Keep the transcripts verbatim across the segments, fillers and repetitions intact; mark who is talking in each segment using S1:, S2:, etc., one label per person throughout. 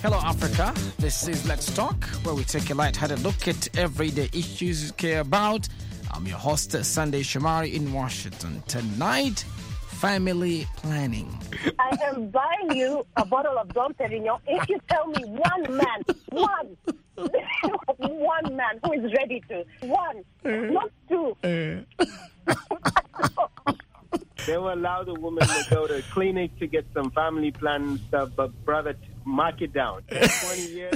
S1: Hello, Africa. This is Let's Talk, where we take a light-hearted look at everyday issues you care about. I'm your host, Sunday Shomari in Washington. Tonight, family planning.
S2: I am buying you a bottle of Dom Perignon if you tell me one man, one, one man who is ready to. One, not two.
S3: They will allow the woman to go to a clinic to get some family plan stuff, but brother, mark it down. twenty years.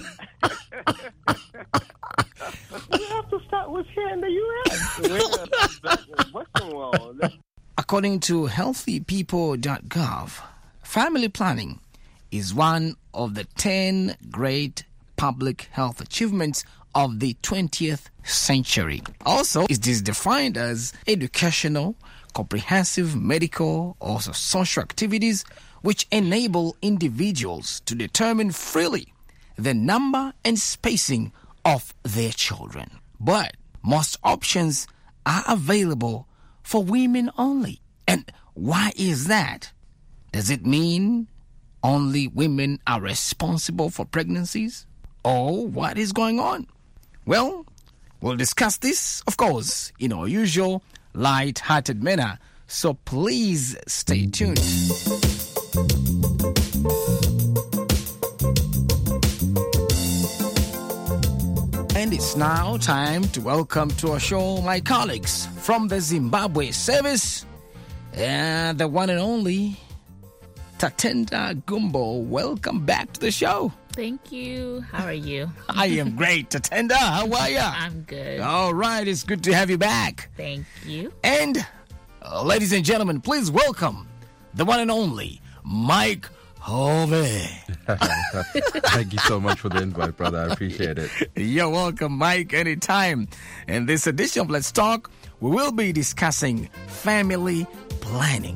S3: We have to start with here in the U S. We're in Western world.
S1: According to healthy people dot gov, family planning is one of the ten great public health achievements of the twentieth century. Also, it is defined as educational, comprehensive medical or social activities which enable individuals to determine freely the number and spacing of their children. But most options are available for women only. And why is that? Does it mean only women are responsible for pregnancies? Or what is going on? Well, we'll discuss this, of course, in our usual light-hearted manner. So please stay tuned. And it's now time to welcome to our show my colleagues from the Zimbabwe service and the one and only Tatenda Gumbo. Welcome back to the show.
S4: Thank you. How are you?
S1: I am great, Tatenda. How are you?
S4: I'm good.
S1: All right, it's good to have you back.
S4: Thank you.
S1: And, uh, ladies and gentlemen, please welcome the one and only Mike Hove.
S5: Thank you so much for the invite, brother. I appreciate it.
S1: You're welcome, Mike, anytime. In this edition of Let's Talk, we will be discussing family planning.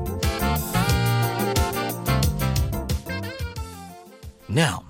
S1: Now,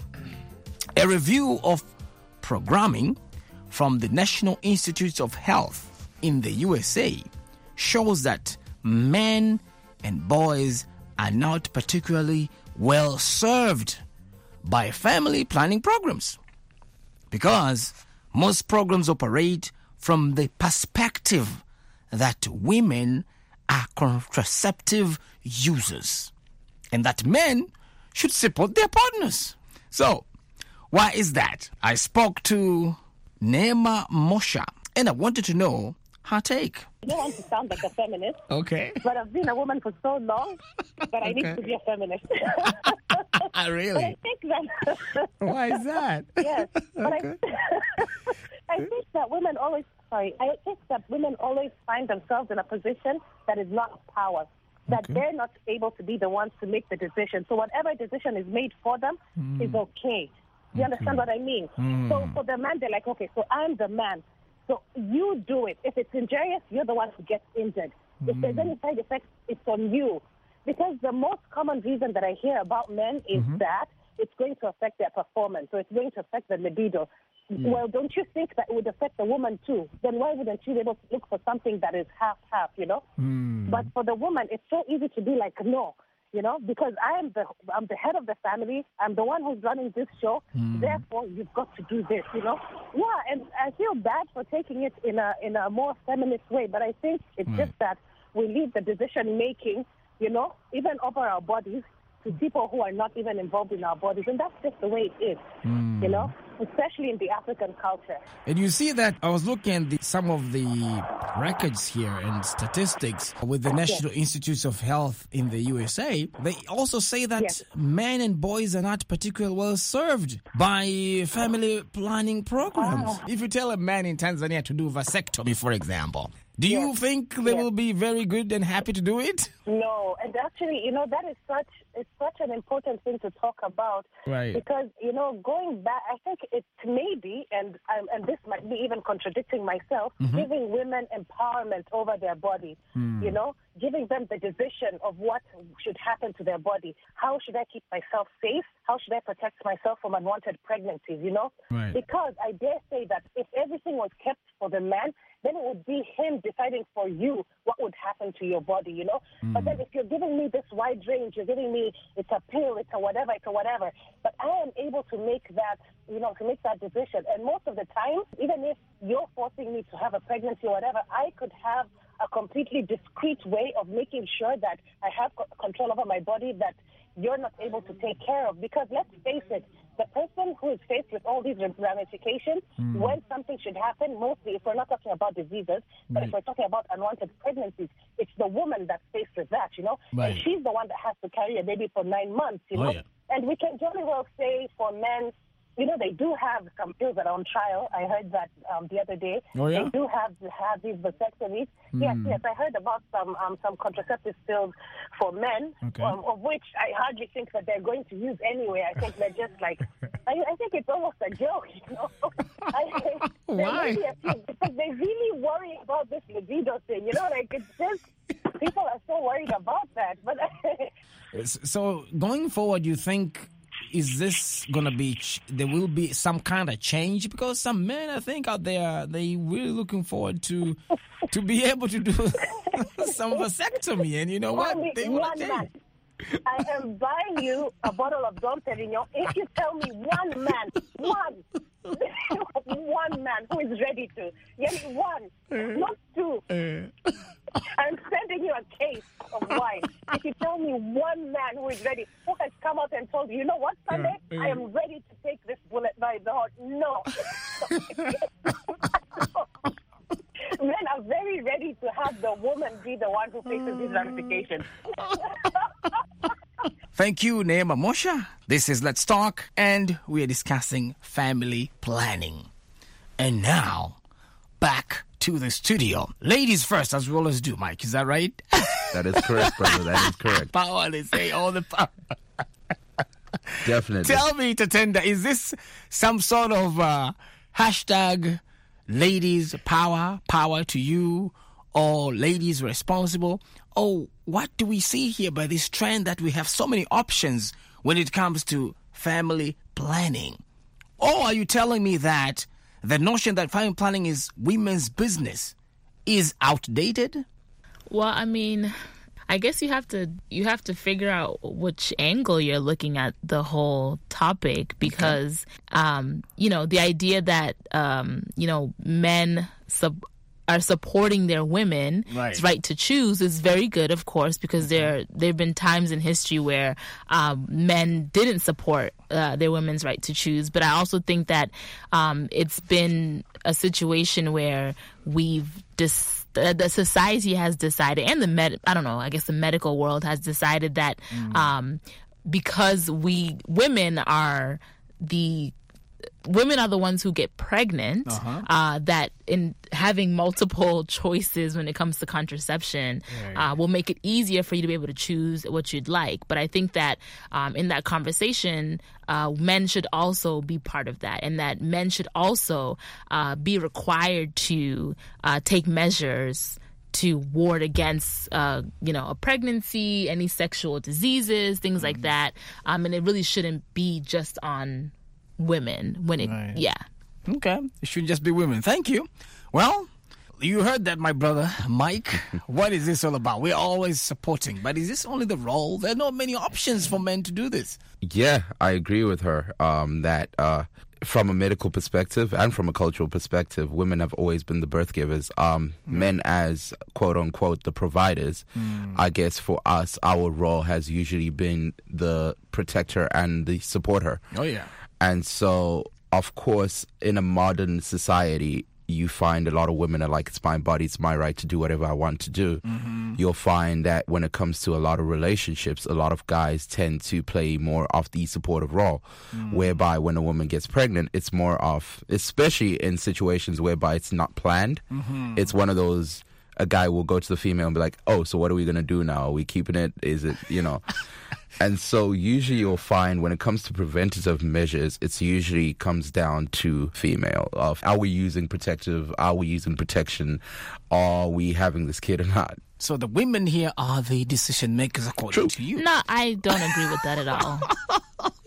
S1: a review of programming from the National Institutes of Health in the U S A shows that men and boys are not particularly well served by family planning programs because most programs operate from the perspective that women are contraceptive users and that men should support their partners. So, why is that? I spoke to Neema Mosha and I wanted to know her take.
S2: I don't want to sound like a feminist,
S1: Okay.
S2: but I've been a woman for so long that I need
S1: Okay.
S2: to be a feminist.
S1: Really?
S2: But I think that...
S1: Why is that?
S2: Yes. But
S1: Okay.
S2: I, I think that women always... Sorry. I think that women always find themselves in a position that is not power. That
S1: Okay.
S2: they're not able to be the ones to make the decision. So whatever decision is made for them
S1: Mm.
S2: is okay. You understand what I mean?
S1: Mm.
S2: So for the man, they're like, okay, so I'm the man. So you do it. If it's injurious, you're the one who gets injured. If there's
S1: Mm.
S2: any side effects, it's on you. Because the most common reason that I hear about men is
S1: Mm-hmm.
S2: that it's going to affect their performance. So it's going to affect the libido. Well, don't you think that it would affect the woman too? Then why wouldn't you be able to look for something that is half-half, you know?
S1: Mm.
S2: But for the woman, it's so easy to be like, no, you know, because I am the I'm the head of the family. I'm the one who's running this show. Therefore, you've got to do this, you know. Yeah, and I feel bad for taking it in a in a more feminist way, but I think it's just that we leave the decision making, you know, even over our bodies to people who are not even involved in our bodies, and that's just the way it is, you know, especially in the African culture.
S1: And you see that I was looking at the, some of the records here and statistics with the National Institutes of Health in the U S A. They also say that
S2: Yes.
S1: men and boys are not particularly well served by family planning programs.
S2: Ah.
S1: If you tell a man in Tanzania to do vasectomy, for example, do you
S2: Yes.
S1: think they
S2: Yes.
S1: will be very good and happy to do it?
S2: No, and actually, you know, that is such it's such an important thing to talk about.
S1: Right.
S2: Because, you know, going back, I think it may be, and um, and this might be even contradicting myself, giving women empowerment over their body, you know, giving them the decision of what should happen to their body. How should I keep myself safe? How should I protect myself from unwanted pregnancies, you know?
S1: Right.
S2: Because I dare say that if everything was kept for the man, then it would be him deciding for you what would happen to your body, you know. Mm. But then if you're giving me this wide range, you're giving me, it's a pill, it's a whatever, it's a whatever. But I am able to make that, you know, to make that decision. And most of the time, even if you're forcing me to have a pregnancy or whatever, I could have a completely discreet way of making sure that I have control over my body that you're not able to take care of. Because let's face it, the person who is faced with all these ramifications, mm. when something should happen, mostly if we're not talking about diseases, but right. if we're talking about unwanted pregnancies, it's the woman that's faced with that, you know? Right. And she's the one that has to carry a baby for nine months, you know? Oh, yeah. And we can jolly well say for men, you know, they do have some pills that are on trial. I heard that um, the other day.
S1: Oh, yeah?
S2: They do have have these vasectomies. Mm. Yes, yes. I heard about some um, some contraceptive pills for men, okay. um, of which I hardly think that they're going to use anyway. I think they're just like, I, I think it's almost a joke, you know. I,
S1: Why?
S2: Really few, because they really worry about this libido thing, you know. Like it's just people are so worried about that. But
S1: so going forward, you think? Is this going to be, ch- there will be some kind of change? Because some men, I think, out there, they really looking forward to to be able to do some vasectomy. And you know what?
S2: Me,
S1: they
S2: one man. I am buying you a bottle of Dom Perignon if you tell me one man, one, one man who is ready to. Yes, one, uh, not two. Uh. I'm sending you a case of wine. If you tell me one man who is ready, who has come out and told you, you know what, Sunday, uh, uh. I am ready to take this bullet by the heart. No. Men are very ready to have the woman be the one who faces these ramifications.
S1: Thank you, Neema Mosha. This is Let's Talk, and we are discussing family planning. And now, back to the studio. Ladies first, as we always do, Mike. Is that right?
S5: That is correct, brother. That is correct.
S1: Power, they say all the power.
S5: Definitely.
S1: Tell me, Tatenda, is this some sort of uh, hashtag ladies power, power to you, or ladies responsible? Oh, what do we see here by this trend that we have so many options when it comes to family planning? Or are you telling me that the notion that family planning is women's business is outdated?
S4: Well, I mean, I guess you have to you have to figure out which angle you're looking at the whole topic, because okay. um, you know, the idea that um, you know, men sub- are supporting their women's right. right to choose is very good, of course, because okay. there there have been times in history where um, men didn't support uh, their women's right to choose. But I also think that um, it's been a situation where we've dis- the, the society has decided, and the med I don't know, I guess the medical world has decided that mm. um, because we women are the Women are the ones who get pregnant, uh-huh. uh, that in having multiple choices when it comes to contraception yeah, yeah. Uh, will make it easier for you to be able to choose what you'd like. But I think that um, in that conversation, uh, men should also be part of that, and that men should also uh, be required to uh, take measures to ward against, uh, you know, a pregnancy, any sexual diseases, things mm-hmm. like that. Um, and it really shouldn't be just on women when it right. yeah
S1: okay it should just be women. Thank you. Well, you heard that, my brother Mike. What is this all about? We're always supporting, but is this only the role? There are not many options for men to do this.
S5: Yeah, I agree with her um that uh from a medical perspective and from a cultural perspective, women have always been the birth givers. Um, mm. Men as, quote unquote, the providers. Mm. I guess for us, our role has usually been the protector and the supporter.
S1: Oh, yeah.
S5: And so, of course, in a modern society, you find a lot of women are like, it's my body, it's my right to do whatever I want to do. Mm-hmm. You'll find that when it comes to a lot of relationships, a lot of guys tend to play more of the supportive role, mm. whereby when a woman gets pregnant, it's more of, especially in situations whereby it's not planned, mm-hmm. it's one of those, a guy will go to the female and be like, oh, so what are we going to do now? Are we keeping it? Is it, you know... And so usually you'll find when it comes to preventative measures, it's usually comes down to female. Of are we using protective? Are we using protection? Are we having this kid or not?
S1: So the women here are the decision makers according
S5: True.
S1: to you.
S4: No, I don't agree with that at all.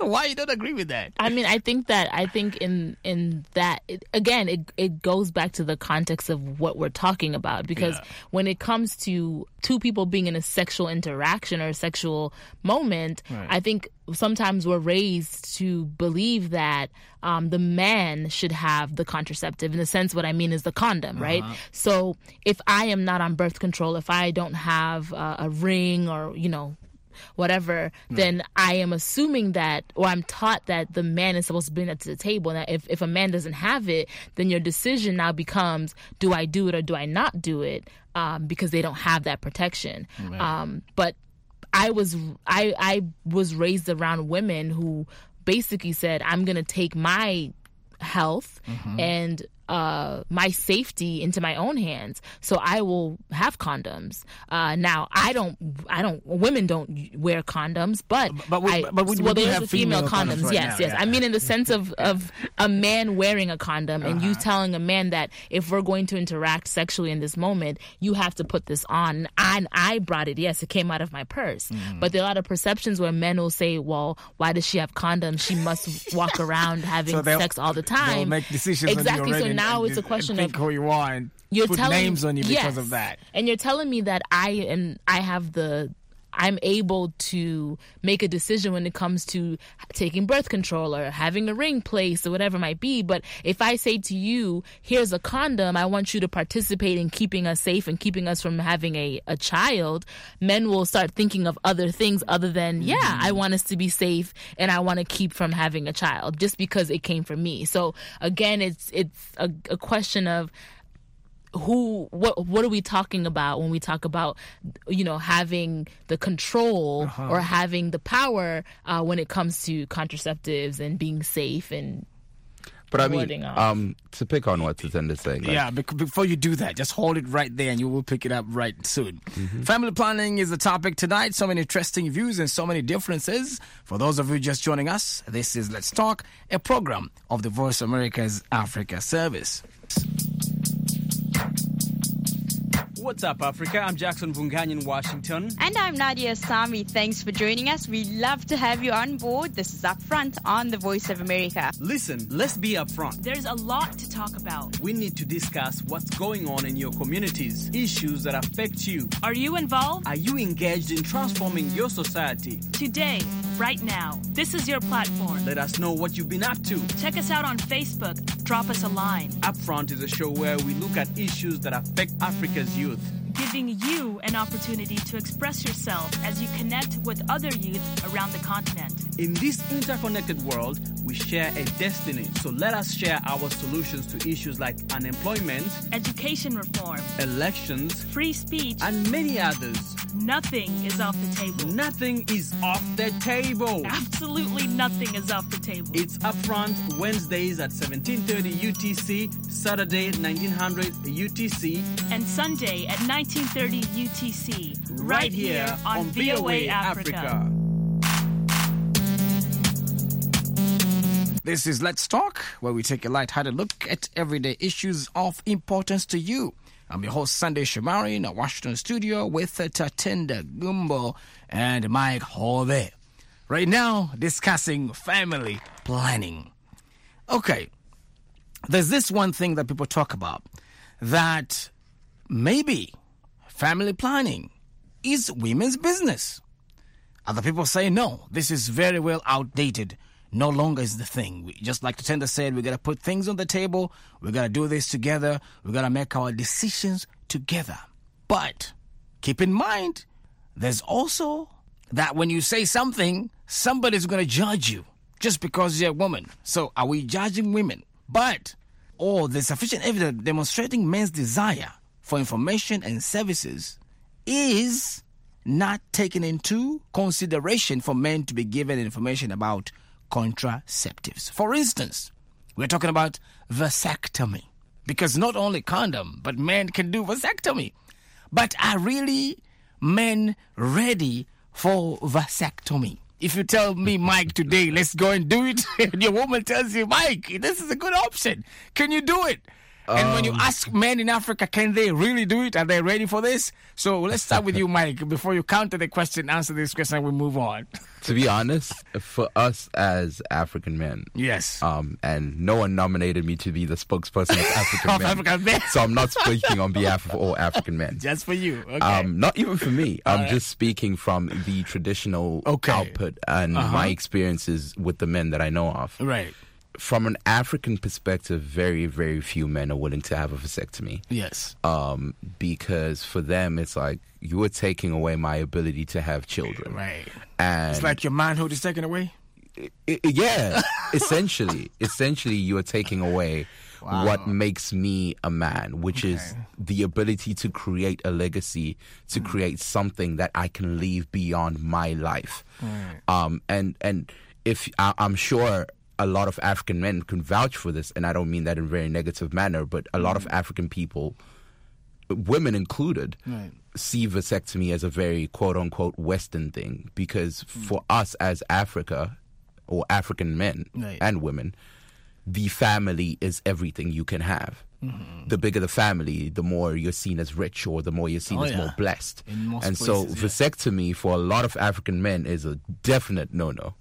S1: Why you don't agree with that?
S4: I mean, I think that I think in in that it, again, it it goes back to the context of what we're talking about, because
S1: Yeah.
S4: when it comes to two people being in a sexual interaction or a sexual moment,
S1: Right.
S4: I think sometimes we're raised to believe that um, the man should have the contraceptive. In a sense, what I mean is the condom, right? So if I am not on birth control, if I don't have uh, a ring or, you know, whatever, then I am assuming that, or I'm taught that the man is supposed to bring that to the table. And that if, if a man doesn't have it, then your decision now becomes, do I do it or do I not do it? Um, because they don't have that protection. Um, but I was I I was raised around women who basically said, I'm going to take my health and uh, my safety into my own hands, so I will have condoms. Uh, now, I don't, I don't, women don't wear condoms, but
S1: But we-
S4: I,
S1: but we- we
S4: well,
S1: do
S4: there's
S1: have
S4: a female,
S1: female condoms
S4: condoms.
S1: right
S4: yes,
S1: now,
S4: yes.
S1: yeah.
S4: I mean, in the sense of of a man wearing a condom and you telling a man that if we're going to interact sexually in this moment, you have to put this on. And I brought it. Yes, it came out of my purse. But there are a lot of perceptions where men will say, "Well, why does she have condoms? She must walk around having
S1: So they'll-
S4: sex all the
S1: They'll
S4: time."
S1: make decisions on you
S4: Exactly.
S1: already
S4: So
S1: and-
S4: now
S1: and-
S4: it's a
S1: and
S4: question
S1: think
S4: of
S1: who you are and
S4: you're
S1: put
S4: telling
S1: names on you because
S4: yes.
S1: of that.
S4: And you're telling me that I and I have the I'm able to make a decision when it comes to taking birth control or having a ring placed or whatever it might be. But if I say to you, here's a condom, I want you to participate in keeping us safe and keeping us from having a, a child, men will start thinking of other things other than, yeah, I want us to be safe and I want to keep from having a child just because it came from me. So again, it's it's a, a question of who what what are we talking about when we talk about, you know, having the control or having the power uh, when it comes to contraceptives and being safe and
S5: But I
S4: warding
S5: mean,
S4: off.
S5: um, to pick on what Tatenda's saying, like,
S1: Yeah, bec- before you do that, just hold it right there and you will pick it up right soon.
S5: Mm-hmm.
S1: Family planning is the topic tonight. So many interesting views and so many differences. For those of you just joining us, this is Let's Talk, a program of the Voice of America's Africa Service.
S6: What's up, Africa? I'm Jackson Vungany in Washington.
S7: And I'm Nadia Sami. Thanks for joining us. We love to have you on board. This is Upfront on the Voice of America.
S6: Listen, let's be upfront.
S8: There's a lot to talk about.
S6: We need to discuss what's going on in your communities, issues that affect you.
S8: Are you involved?
S6: Are you engaged in transforming your society?
S8: Today, right now, this is your platform.
S6: Let us know what you've been up to.
S8: Check us out on Facebook. Drop us a line.
S6: Upfront is a show where we look at issues that affect Africa's youth.
S8: Giving you an opportunity to express yourself as you connect with other youth around the continent.
S6: In this interconnected world, we share a destiny. So let us share our solutions to issues like unemployment,
S8: Education reform,
S6: elections,
S8: free speech,
S6: and many others.
S8: nothing is off the table.
S6: Nothing is off the table.
S8: Absolutely nothing is off the table.
S6: It's Upfront Wednesdays at seventeen thirty U T C, Saturday nineteen hundred U T C,
S8: And Sunday at nineteen thirty U T C.
S6: right here on V O A Africa.
S1: This is Let's Talk, where we take a light-hearted look at everyday issues of importance to you. I'm your host, Sunday Shomari, in our Washington studio with Tatenda Gumbo and Mike Hove. Right now, discussing family planning. Okay, there's this one thing that people talk about, that maybe family planning is women's business. Other people say, no, this is very well outdated. No longer is the thing. We, just like Tatenda said, we got to put things on the table. We got to do this together. We got to make our decisions together. But keep in mind, there's also that when you say something, somebody's going to judge you just because you're a woman. So are we judging women? But, or there's sufficient evidence demonstrating men's desire for information and services is not taken into consideration for men to be given information about contraceptives. For instance, we're talking about vasectomy, because not only condom, but men can do vasectomy. But are really men ready for vasectomy? If you tell me, Mike, today, let's go and do it, and your woman tells you, Mike, this is a good option. Can you do it? And when you ask men in Africa, can they really do it? Are they ready for this? So let's start with you, Mike. Before you counter the question, answer this question, and we move on.
S5: To be honest, for us as African men,
S1: yes,
S5: um, and no one nominated me to be the spokesperson of African
S1: Of
S5: men,
S1: African men.
S5: so I'm not speaking on behalf of all African men.
S1: Just for you, okay.
S5: Um, not even for me.
S1: All
S5: I'm
S1: right.
S5: just speaking from the traditional
S1: Okay.
S5: output and
S1: Uh-huh.
S5: my experiences with the men that I know of.
S1: Right.
S5: From an African perspective, very, very few men are willing to have a vasectomy.
S1: Yes.
S5: Um, because for them, it's like, you are taking away my ability to have children.
S1: Right.
S5: And
S1: It's like your manhood is taken away?
S5: I- I- yeah, essentially. Essentially, you are taking away
S1: Wow.
S5: what makes me a man, which is
S1: Okay.
S5: the ability to create a legacy, to
S1: Mm.
S5: create something that I can leave beyond my life.
S1: Right.
S5: Um, and, and if I, I'm sure a lot of African men can vouch for this, and I don't mean that in a very negative manner, but a lot of African people, women included,
S1: Right.
S5: see vasectomy as a very quote unquote Western thing, because for us as Africa or African men
S1: Right.
S5: and women, the family is everything you can have.
S1: Mm-hmm.
S5: The bigger the family, the more you're seen as rich, or the more you're seen
S1: Oh,
S5: as
S1: yeah.
S5: more blessed.
S1: In most
S5: and so
S1: places, yeah.
S5: vasectomy for a lot of African men is a definite no-no.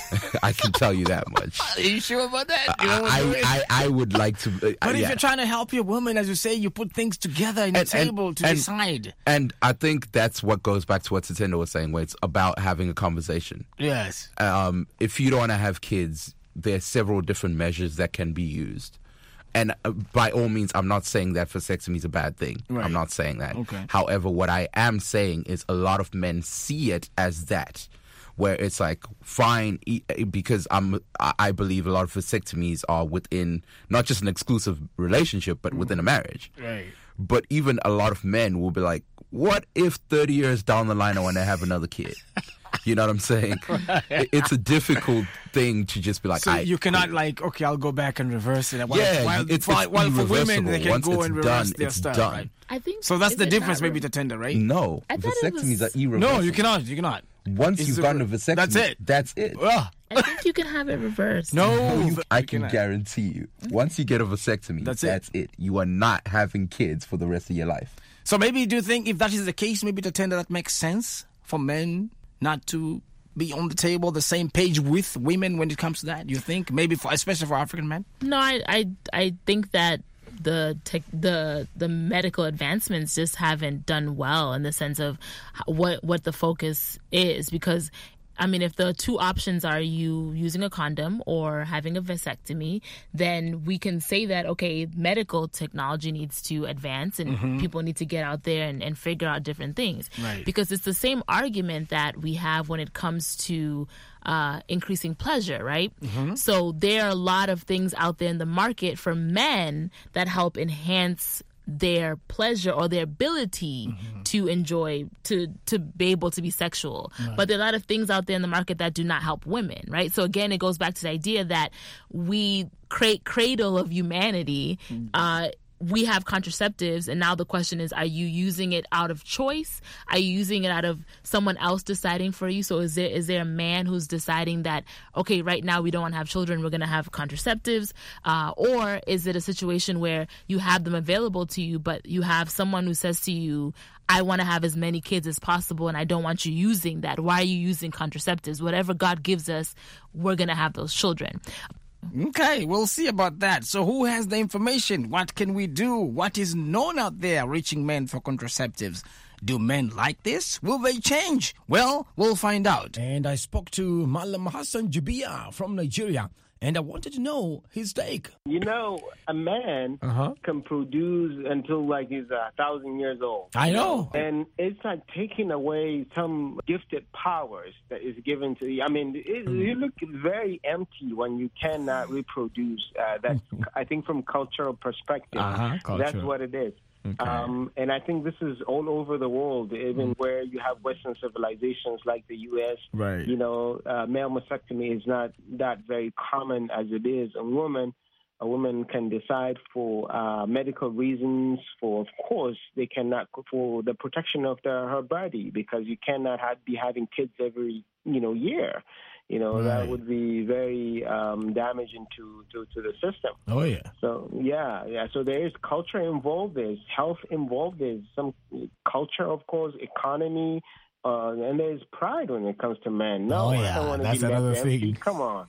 S5: I can tell you that much.
S1: Are you sure about that? You
S5: I,
S1: don't wanna do it?
S5: I, I, I would like to. Uh,
S1: But if
S5: yeah.
S1: you're trying to help your woman, as you say, you put things together in
S5: And-
S1: the
S5: and-
S1: table to
S5: and-
S1: decide.
S5: And I think that's what goes back to what Tatenda was saying, where it's about having a conversation.
S1: Yes.
S5: Um, if you don't want to have kids, there are several different measures that can be used. And uh, by all means, I'm not saying that vasectomy is a bad thing.
S1: Right.
S5: I'm not saying that.
S1: Okay.
S5: However, what I am saying is a lot of men see it as that, where it's like, fine, e- because I'm, I I believe a lot of vasectomies are within not just an exclusive relationship, but within a marriage.
S1: Right.
S5: But even a lot of men will be like, what if thirty years down the line I want to have another kid? You know what I'm saying? It- It's a difficult thing to just be like,
S1: So
S5: I,
S1: you cannot like, okay, I'll go back and reverse it. While,
S5: yeah,
S1: while,
S5: it's,
S1: while,
S5: it's
S1: while for women, they
S5: irreversible.
S1: can
S5: Once
S1: go
S5: it's
S1: and reverse
S5: done,
S1: their
S5: it's
S1: style,
S5: done.
S1: right?
S4: I think
S1: So that's
S4: is
S1: the
S4: it
S1: difference,
S4: not
S1: maybe,
S4: re-
S1: to tender, right?
S5: No,
S4: I thought it
S5: vasectomies
S4: was-
S5: are irreversible.
S1: No, you cannot. You cannot.
S5: Once
S1: It's
S5: you've
S1: a-
S5: gotten a vasectomy,
S1: that's it.
S5: That's it.
S1: Ugh.
S4: I think you can have it reversed.
S1: No,
S5: I
S1: you
S5: can
S1: cannot.
S5: guarantee you, once you get a vasectomy,
S1: That's
S5: that's,
S1: it.
S5: it. You are not having kids for the rest of your life.
S1: So maybe do you think if that is the case, maybe to tender that makes sense for men not to be on the table, the same page with women when it comes to that? You think maybe for especially for African men?
S4: No, I, I, I think that the tech, the the medical advancements just haven't done well in the sense of h- what what the focus is, because I mean, if the two options are you using a condom or having a vasectomy, then we can say that, okay, medical technology needs to advance and people need to get out there and, and figure out different things.
S1: Right.
S4: Because it's the same argument that we have when it comes to uh, increasing pleasure, right? So there are a lot of things out there in the market for men that help enhance their pleasure or their ability to enjoy to to be able to be sexual. But there are a lot of things out there in the market that do not help women, right? So again, it goes back to the idea that we create cradle of humanity. Uh, we have contraceptives, and now the question is, are you using it out of choice? Are you using it out of someone else deciding for you? So is there is there a man who's deciding that, okay, right now we don't want to have children, we're going to have contraceptives? Uh, or is it a situation where you have them available to you, but you have someone who says to you, I want to have as many kids as possible, and I don't want you using that. Why are you using contraceptives? Whatever God gives us, we're going to have those children.
S1: Okay, we'll see about that. So who has the information? What can we do? What is known out there reaching men for contraceptives? Do men like this? Will they change? Well, we'll find out. And I spoke to Malam Hassan Jubia from Nigeria, and I wanted to know his take.
S3: You know, a man
S1: Uh-huh.
S3: can produce until like he's a thousand years old.
S1: I know.
S3: And it's like taking away some gifted powers that is given to you. I mean, it, you look very empty when you cannot reproduce. Uh, that's, I think, from cultural perspective.
S1: Uh-huh,
S3: That's
S1: culture.
S3: what it is. Um, and I think this is all over the world, even where you have Western civilizations like the U S.
S1: Right.
S3: You know, uh, male mastectomy is not that very common as it is a woman. A woman can decide for uh, medical reasons, for, of course, they cannot, for the protection of the, her body, because you cannot have, be having kids every, you know, year. you know,
S1: Right.
S3: that would be very um, damaging to, to, to the system.
S1: Oh, yeah.
S3: So, yeah, yeah. So there is culture involved. There's health involved. There's some culture, of course, economy, uh, and there's pride when it comes to men. No,
S1: Oh,
S3: I
S1: yeah,
S3: don't want to
S1: that's
S3: be left
S1: another
S3: empty.
S1: thing.
S3: Come on.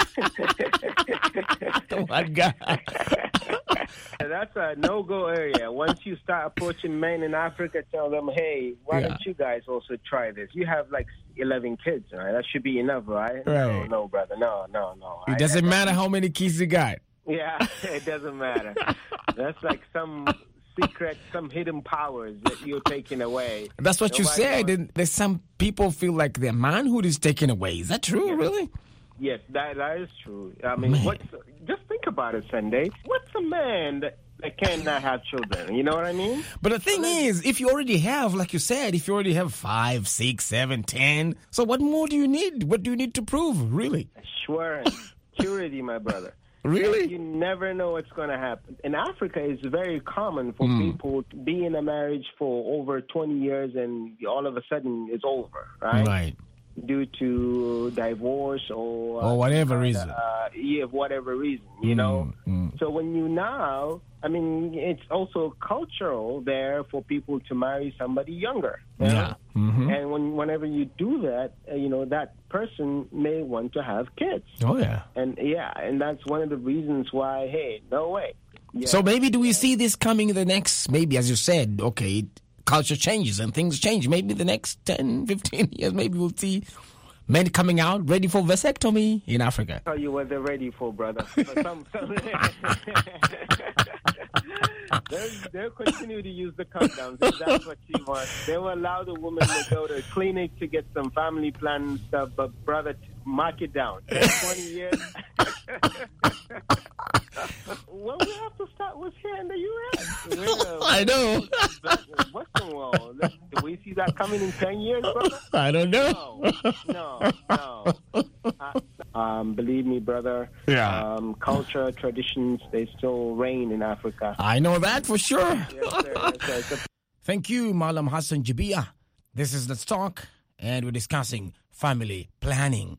S1: Oh, my God.
S3: That's a no-go area. Once you start approaching men in Africa, tell them, hey, why
S1: Yeah.
S3: don't you guys also try this? You have like eleven kids, right? That should be enough, right? No,
S1: Right.
S3: no, brother. No, no, no.
S1: It
S3: I-
S1: doesn't
S3: I-
S1: matter how many kids you got.
S3: Yeah, it doesn't matter. That's like some secret, some hidden powers that you're taking away.
S1: That's what you
S3: Nobody
S1: said.
S3: wants-
S1: And there's some people feel like their manhood is taken away. Is that true, really?
S3: Yes, that that is true. I mean,
S1: Man.
S3: what's just think about it, Sunday. What's a man that, that cannot have children? You know what I mean?
S1: But the thing is, if you already have, like you said, if you already have five, six, seven, ten, so what more do you need? What do you need to prove, really?
S3: Assurance, purity, my brother.
S1: Really?
S3: You never know what's going to happen. In Africa, it's very common for
S1: Mm.
S3: people to be in a marriage for over twenty years and all of a sudden it's over, right?
S1: Right.
S3: Due to divorce or
S1: Or whatever reason.
S3: uh, yeah, whatever reason, you know.
S1: mm.
S3: So when you now, I mean, it's also cultural there for people to marry somebody younger. you know?
S1: Yeah. hmm
S3: And when whenever you do that, uh, you know, that person may want to have kids.
S1: Oh, yeah.
S3: And yeah, and that's one of the reasons why, hey, no way. Yeah.
S1: So maybe do we see this coming in the next, maybe as you said, okay, culture changes and things change. Maybe the next ten, fifteen years, maybe we'll see men coming out ready for vasectomy in Africa.
S3: tell you what they're ready for, brother. But some, some they'll, they'll continue to use the condoms if that's what she wants. They will allow the woman to go to a clinic to get some family planning stuff, but brother, mark it down. ten, twenty years. Well, we have to start with here in the U S. We're, uh,
S1: I know.
S3: Western world. Do we see that coming in ten years, brother?
S1: I don't know.
S3: No, no, no. Uh, um, believe me, brother.
S1: Yeah.
S3: Um, culture, traditions, they still reign in Africa.
S1: I know that for sure.
S3: Yes, sir. Yes, sir. It's a-
S1: Thank you, Malam Hassan Jibia. This is Let's Talk, and we're discussing family planning.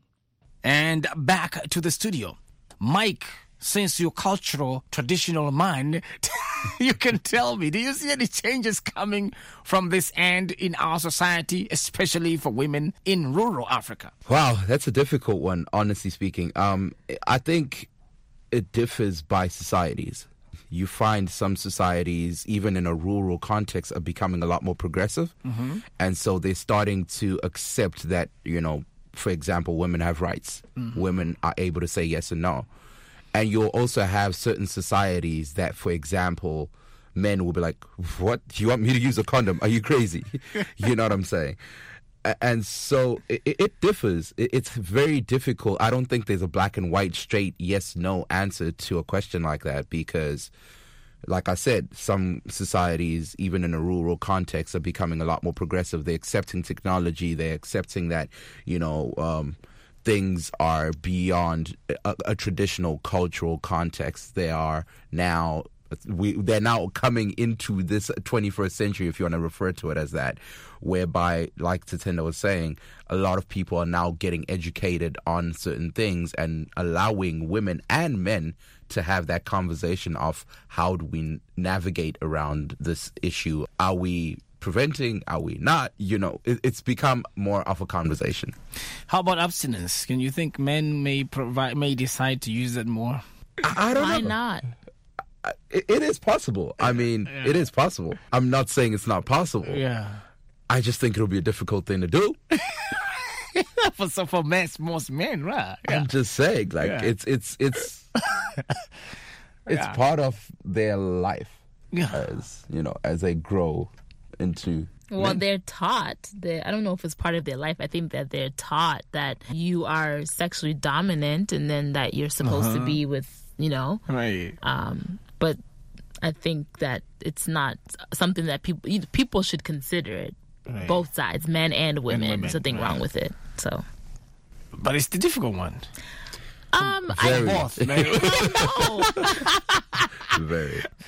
S1: And back to the studio. Mike, since you're cultural, traditional man, you can tell me, do you see any changes coming from this end in our society, especially for women in rural Africa?
S5: Wow, that's a difficult one, honestly speaking. Um, I think it differs by societies. You find some societies, even in a rural context, are becoming a lot more progressive.
S1: Mm-hmm.
S5: And so they're starting to accept that, you know, for example, women have rights.
S1: Mm-hmm.
S5: Women are able to say yes and no. And you'll also have certain societies that, for example, men will be like, what? You want me to use a condom? Are you crazy? You know what I'm saying? A- And so it, it differs. It- It's very difficult. I don't think there's a black and white, straight, yes, no answer to a question like that because, like I said, some societies, even in a rural context, are becoming a lot more progressive. They're accepting technology. They're accepting that, you know, um, things are beyond a, a traditional cultural context. They are now we they're now coming into this twenty-first century, if you want to refer to it as that, whereby, like Tatenda was saying, a lot of people are now getting educated on certain things and allowing women and men to have that conversation of how do we navigate around this issue? Are we preventing? Are we not? You know, it, it's become more of a conversation.
S1: How about abstinence? Can you think men may provide, may decide to use it more?
S5: I, I don't
S4: Why
S5: know.
S4: not?
S5: It, it is possible. I mean, it is possible. I'm not saying it's not possible.
S1: Yeah.
S5: I just think it'll be a difficult thing to do.
S1: for so for most, most men, right? Yeah.
S5: I'm just saying, like
S1: Yeah.
S5: it's it's it's it's
S1: Yeah.
S5: part of their life
S1: Yeah.
S5: as you know as they grow into.
S4: Well,
S5: men.
S4: they're taught. They, I don't know if it's part of their life. I think that they're taught that you are sexually dominant, and then that you're supposed
S1: Uh-huh.
S4: to be with, you know.
S1: Right.
S4: Um, but I think that it's not something that people people should consider it.
S1: Right.
S4: Both sides, men and women.
S1: women,
S4: There's nothing
S1: right.
S4: wrong with it. So,
S1: But it's the difficult one.
S4: um,
S5: Very.
S4: I
S1: Both, man.
S4: don't know.
S5: Very.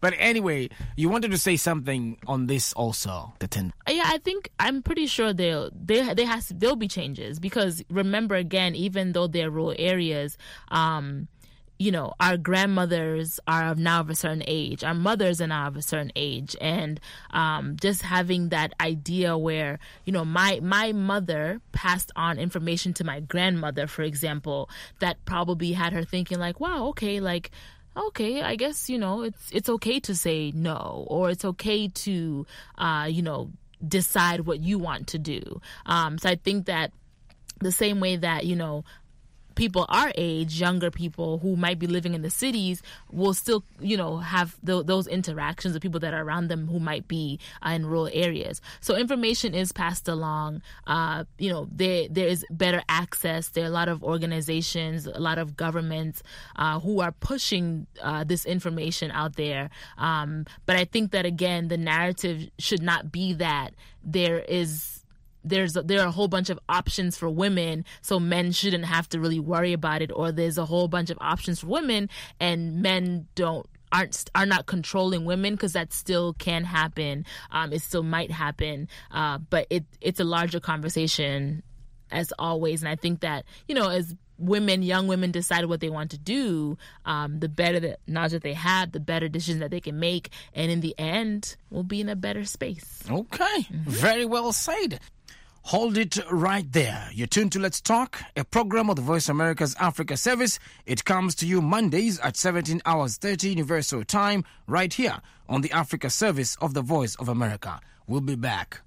S1: But anyway, you wanted to say something on this also, the ten.
S4: Yeah, I think I'm pretty sure they'll they they has there'll be changes, because remember again, even though they're rural areas, um, you know, our grandmothers are now of a certain age, our mothers are now of a certain age, and um, just having that idea where, you know, my my mother passed on information to my grandmother, for example, that probably had her thinking like, wow, okay, like, okay, I guess, you know, it's it's okay to say no, or it's okay to, uh, you know, decide what you want to do. Um, so I think that the same way that, you know, people our age, younger people who might be living in the cities, will still, you know, have th- those interactions with people that are around them who might be uh, in rural areas. So information is passed along. Uh, you know, there there is better access. There are a lot of organizations, a lot of governments uh, who are pushing uh, this information out there. Um, but I think that, again, the narrative should not be that there is There's a, there are a whole bunch of options for women, so men shouldn't have to really worry about it, or there's a whole bunch of options for women and men don't aren't are not controlling women, because that still can happen. Um, it still might happen, uh, but it it's a larger conversation as always. And I think that, you know, as women, young women decide what they want to do, um, the better the knowledge that they have, the better decisions that they can make, and in the end, we'll be in a better space.
S1: Okay, mm-hmm. Very well said. Hold it right there. You're tuned to Let's Talk, a program of the Voice of America's Africa Service. It comes to you Mondays at seventeen hours thirty Universal Time, right here on the Africa Service of the Voice of America. We'll be back.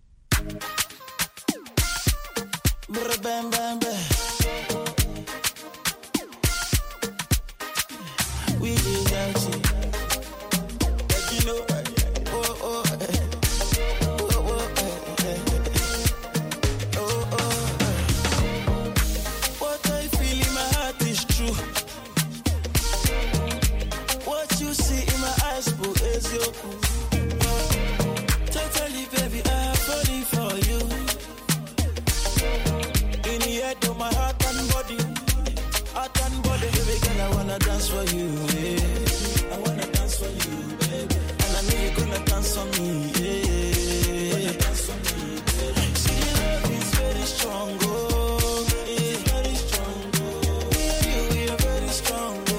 S9: Totally, baby, I'm falling for you. In the head of my heart and body, heart and body, baby girl, I wanna dance for you. Yeah. I wanna dance for you, baby, and I know you're gonna dance for me. Yeah, dance for me, baby. See, the love is very strong, oh, yeah, very strong, oh. Me and you, we are very strong, oh.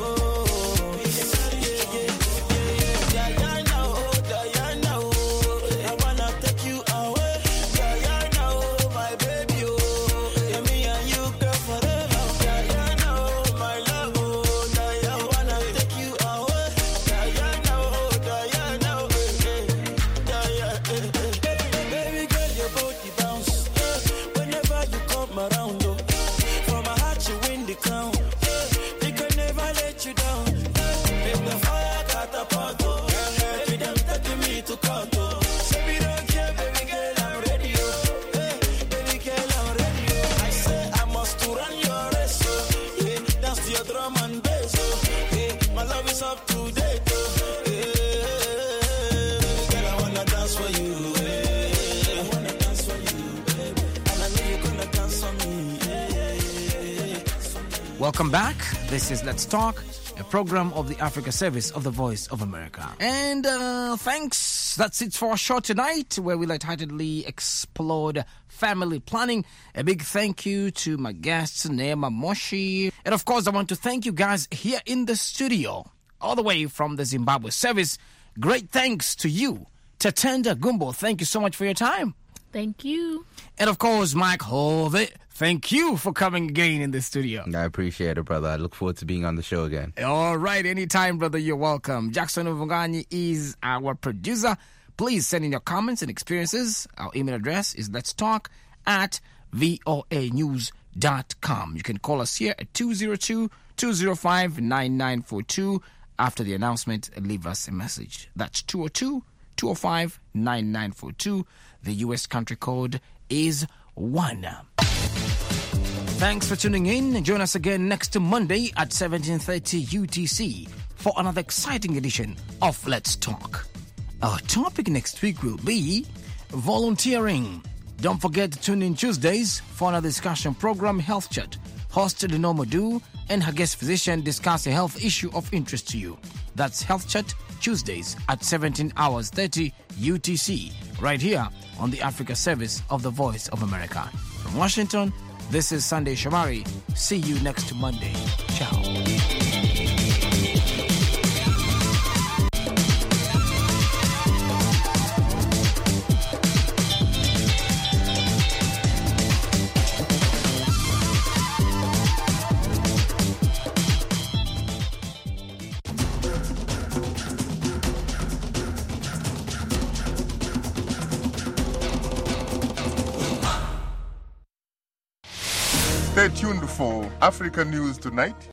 S1: Welcome back. This is Let's Talk, a program of the Africa Service of the Voice of America. And uh, thanks. That's it for our show tonight, where we lightheartedly explored family planning. A big thank you to my guests, Neema Moshi. And of course, I want to thank you guys here in the studio, all the way from the Zimbabwe service. Great thanks to you, Tatenda Gumbo. Thank you so much for your time.
S4: Thank you.
S1: And of course, Mike Hove, thank you for coming again in the studio.
S5: I appreciate it, brother. I look forward to being on the show again.
S1: All right, anytime, brother, you're welcome. Jackson Uvungani is our producer. Please send in your comments and experiences. Our email address is letstalk at voa news dot com. You can call us here at two oh two, two oh five, nine nine four two. After the announcement, leave us a message. That's two oh two, two oh five, nine nine four two. The U S country code is one. Thanks for tuning in. Join us again next Monday at seventeen thirty U T C for another exciting edition of Let's Talk. Our topic next week will be volunteering. Don't forget to tune in Tuesdays for another discussion program, Health Chat. Hosted Norma Du and her guest physician discuss a health issue of interest to you. That's Health Chat, Tuesdays at seventeen hours thirty U T C, right here on the Africa service of the Voice of America. From Washington, this is Sunday Shomari. See you next Monday. Ciao.
S10: Stay tuned for Africa News Tonight